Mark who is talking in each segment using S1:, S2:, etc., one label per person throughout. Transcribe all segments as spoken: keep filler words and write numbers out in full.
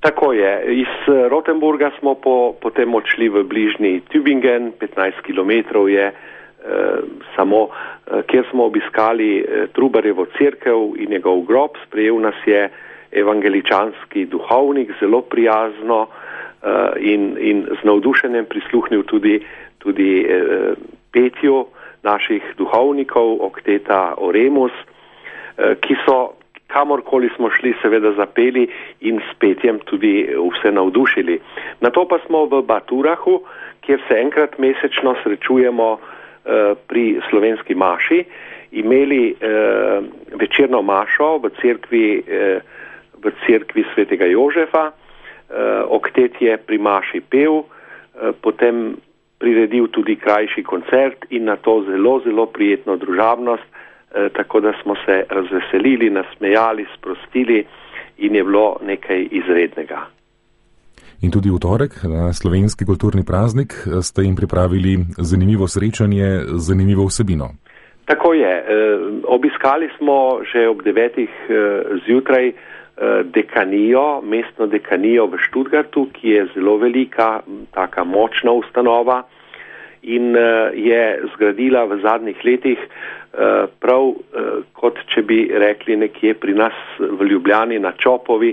S1: Tako je. Iz Rotenburga smo po, potem odšli v bližnji Tübingen, petnajst kilometrov je eh, samo, eh, kjer smo obiskali eh, Trubarjevo cerkev in njegov grob. Sprejel nas je evangeličanski duhovnik, zelo prijazno eh, in, in z navdušenjem prisluhnil tudi, tudi eh, petju naših duhovnikov, okteta Oremus, eh, ki so kamorkoli smo šli, seveda zapeli in s petjem tudi vse navdušili. Nato pa smo v Baturahu, kjer se enkrat mesečno srečujemo eh, pri slovenski maši, imeli eh, večerno mašo v cerkvi, eh, v cerkvi svetega Jožefa. Eh, oktet je pri maši pel, eh, potem priredil tudi krajši koncert in na to zelo, zelo prijetno družabnost, tako da smo se razveselili, nasmejali, sprostili in je bilo nekaj izrednega.
S2: In tudi v torek, na slovenski kulturni praznik, ste jim pripravili zanimivo srečanje, zanimivo vsebino.
S1: Tako je. Obiskali smo že ob devetih zjutraj dekanijo, mestno dekanijo v Študgartu, ki je zelo velika, taka močna ustanova in je zgradila v zadnjih letih prav kot če bi rekli nekje pri nas v Ljubljani na Čopovi,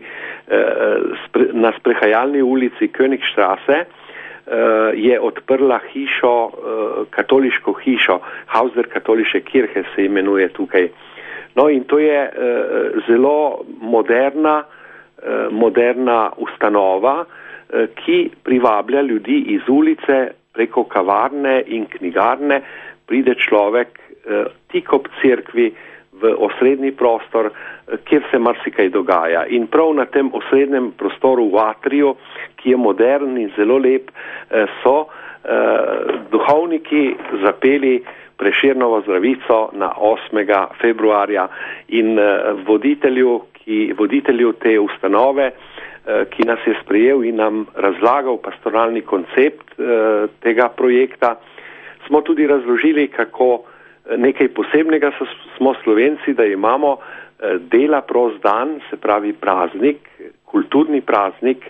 S1: na sprehajalni ulici Königstraße je odprla hišo, katoliško hišo, Haus der Katholische Kirche se imenuje tukaj. No in to je zelo moderna, moderna ustanova, ki privablja ljudi iz ulice preko kavarne in knjigarne, pride človek tik ob cerkvi v osrednji prostor, kjer se marsikaj dogaja. In prav na tem osrednjem prostoru v atriju, ki je modern in zelo lep, so duhovniki zapeli Prešernovo zdravico na osmega februarja in voditelju, ki, voditelju te ustanove, ki nas je sprejel in nam razlagal pastoralni koncept tega projekta, smo tudi razložili, kako nekaj posebnega smo Slovenci, da imamo dela prost dan, se pravi praznik, kulturni praznik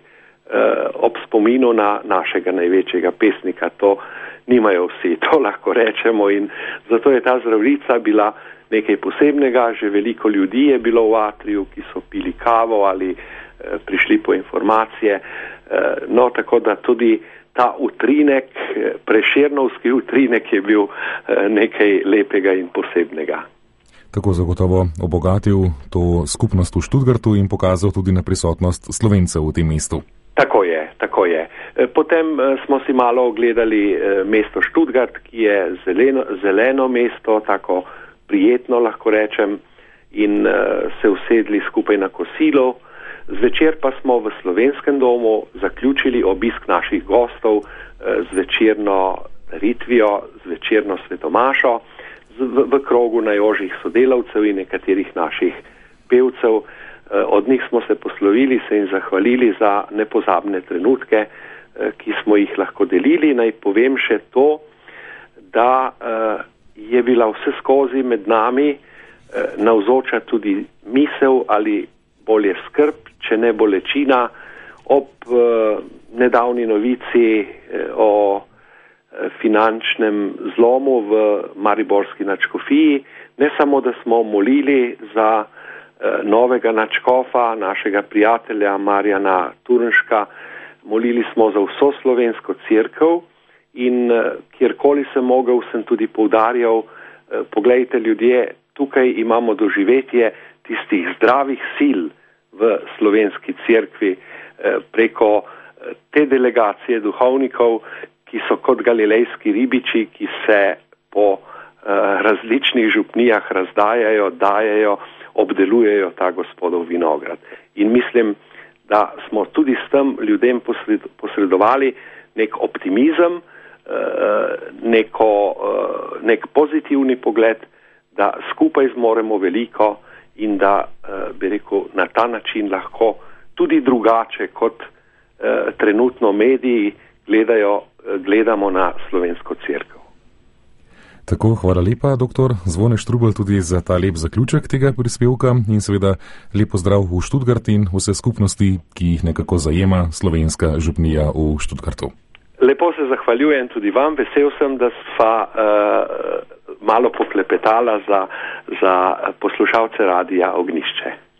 S1: ob spominu na našega največjega pesnika. To nimajo vsi, to lahko rečemo in zato je ta zdravica bila nekaj posebnega. Že veliko ljudi je bilo v atriju, ki so pili kavo ali prišli po informacije. No, tako da tudi ta utrinek, prešernovski utrinek je bil nekaj lepega in posebnega.
S2: Tako zagotovo obogatil to skupnost v Študgartu in pokazal tudi na prisotnost Slovencev v tem mestu.
S1: Tako je, tako je. Potem smo si malo ogledali mesto Študgart, ki je zeleno, zeleno mesto, tako prijetno lahko rečem, in se usedli skupaj na kosilo. Zvečer pa smo v Slovenskem domu zaključili obisk naših gostov z večerno ritvijo, z večerno svetomašo, v, v krogu najožjih sodelavcev in nekaterih naših pevcev. Od njih smo se poslovili, se jim zahvalili za nepozabne trenutke, ki smo jih lahko delili. Naj povem še to, da je bila vse skozi med nami navzoča tudi misel ali bolje skrb, če ne bolečina, ob uh, nedavni novici uh, o uh, finančnem zlomu v mariborski nadškofiji. Ne samo, da smo molili za uh, novega nadškofa, našega prijatelja Marjana Turnška, molili smo za vso slovensko cerkev in uh, kjerkoli sem mogel, sem tudi poudarjal, uh, poglejte ljudje, tukaj imamo doživetje tistih zdravih sil v slovenski cerkvi preko te delegacije duhovnikov, ki so kot galilejski ribiči, ki se po različnih župnijah razdajajo, dajajo, obdelujejo ta Gospodov vinograd. In mislim, da smo tudi s tem ljudem posredovali nek optimizem, neko, nek pozitivni pogled, da skupaj zmoremo veliko in da, bi rekel, na ta način lahko tudi drugače kot eh, trenutno mediji gledajo, gledamo na slovensko cerkev.
S2: Tako, hvala lepa, doktor Zvone Štrubelj, tudi za ta lep zaključek tega prispevka in seveda lep pozdrav v Študgart in vse skupnosti, ki jih nekako zajema Slovenska župnija v Študgartu.
S1: Lepo se zahvaljujem tudi vam, vesel sem, da sva uh, malo poklepetala za, za poslušalce Radia Ognjišče.